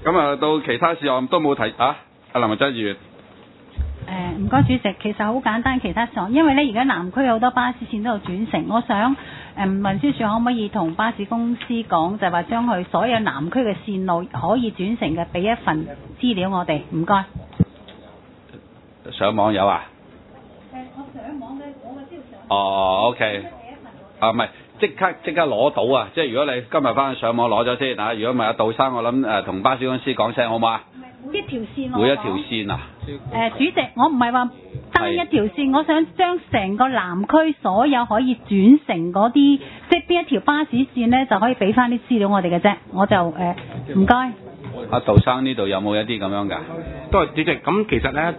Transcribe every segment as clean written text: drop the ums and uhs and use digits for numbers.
咁啊，到其他事項都冇提啊，阿林文珍議員。 唔該主席，其實好簡單，其他上，因為咧而家南區有好多巴士線都有轉乘，我想運輸署可唔可以同巴士公司講，就係話將佢所有南區嘅線路可以轉乘嘅，俾一份資料我哋，唔該。 上網有啊？ 我上網嘅，我嘅資料上。 哦 ，OK。啊，唔係，即刻攞到啊！即係如果你今日翻去上網攞咗先啊，如果唔係阿杜生，我諗同巴士公司講聲好嘛？ 每一條線每一條線啊？ 主席，我唔係話單一條線，我想將成個南區所有可以轉乘嗰啲，即係邊一條巴士線呢，就可以俾翻啲資料我哋嘅啫。我就唔該。 阿杜生呢度有冇一啲咁樣㗎？ 都係主席，咁其實咧，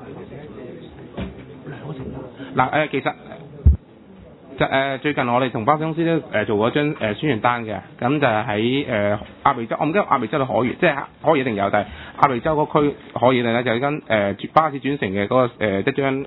嗱其實就最近我哋同巴士公司都做過張宣傳單嘅，咁就係喺亞美洲，我唔記得亞美洲嘅可以，即係可以一定有，但係亞美洲嗰區可以咧就係跟巴士轉乘嘅嗰個一張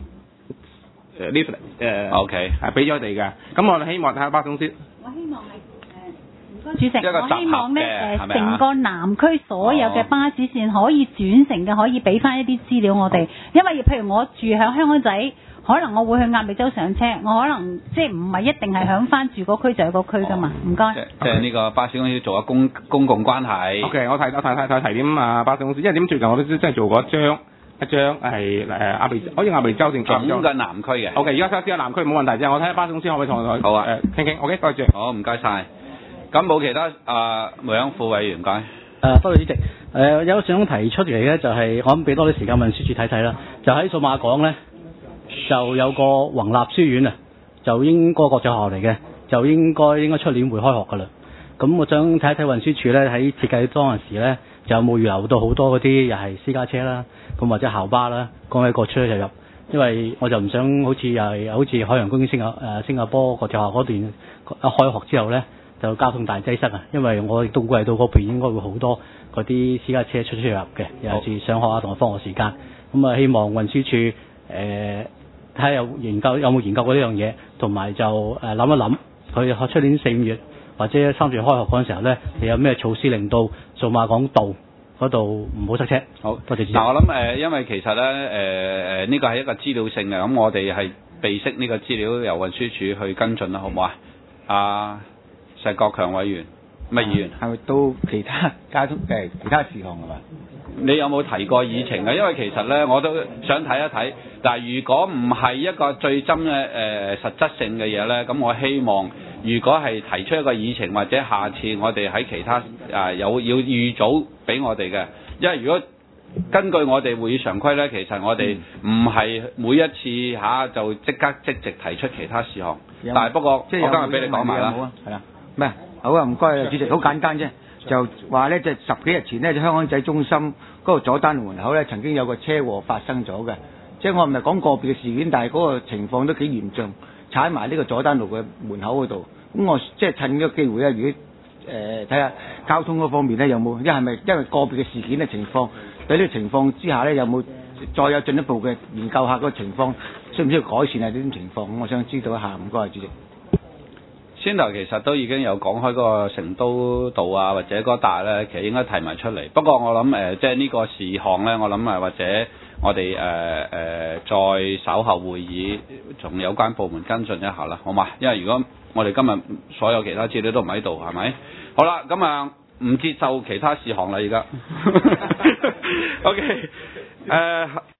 leaflet OK 係俾咗我哋嘅，咁我哋希望睇下巴士公司。 我希望係唔該主席，我希望咧成個南區所有嘅巴士線可以轉乘嘅，可以俾翻一啲資料我哋，因為譬如我住響香港仔。可能我會去亞美洲上車，我可能即係唔係一定係響翻住嗰區就有個區噶嘛，唔該。 即係呢個巴士公司做咗公共關係。 OK， 我提點啊巴士公司，因為點最近我都真係做過一張係亞美，好似亞美洲定總嘅南區嘅。 OK， 而家試下南區冇問題啫，我睇下巴士公司可唔可以同佢好啊傾傾。OK， 多謝。 好，唔該晒。咁冇其他梅香副委員唔該。 多謝主席。有想提出嚟嘅就係、我諗俾多啲時間運輸署睇睇啦，就喺數碼港咧。就有個宏立書院啊，就應該國際學校嚟嘅，就應該出年會開學噶啦。咁我想睇一睇運輸署咧喺設計當陣時咧，就有冇預留到好多嗰啲又係私家車啦，咁或者校巴啦，講喺個出就入。因為我就唔想好似海洋公園新加坡國際學校嗰段一開學之後咧，就交通大擠塞啊。因為我亦都估計到嗰邊應該會好多嗰啲私家車出入嘅，尤其是上學啊同埋放學時間。咁希望運輸署睇下有冇研究過呢樣嘢，同埋就諗一諗佢出年4、5月或者3月開學嗰陣時候咧，你有咩措施令到數碼港道嗰度唔好塞車？好，多謝主席。 嗱，我諗因為其實咧呢個係一個資料性嘅，咁我哋係備悉呢個資料由運輸署去跟進啦，好唔好啊？阿石國強委員，乜議員？ 係咪到其他交通嘅其他事項係嘛？ 你有冇提過議程啊？因為其實咧，我都想睇一睇。但係如果唔係一個最針嘅實質性嘅嘢咧，咁我希望如果係提出一個議程，或者下次我哋喺其他要預早俾我哋嘅，因為如果根據我哋會議常規咧，其實我哋唔係每一次就即直提出其他事項。但係不過即係我今日俾你講埋啦。 係啦，咩好啊？唔該主席，好簡單啫。就話咧，就10幾日前咧，就香港仔中心嗰個佐丹門口咧，曾經有個車禍發生咗嘅。即係我唔係講個別嘅事件，但係嗰個情況都幾嚴重，踩埋呢個佐丹路嘅門口嗰度。咁我即係趁呢個機會咧，如果睇下交通嗰方面咧有冇，係咪因為個別嘅事件嘅情況，喺呢個情況之下咧有冇再有進一步嘅研究下嗰個情況，需唔需要改善啊？呢種情況，我想知道一下。唔該，主席。 先頭其實都已經有講開嗰個成都道啊，或者嗰笪咧，其實應該提埋出嚟。不過我諗即係呢個事項咧，我諗或者我哋再稍後會議從有關部門跟進一下啦，好嘛？因為如果我哋今日所有其他資料都唔喺度，係咪？好啦，咁唔接受其他事項啦，而家。OK，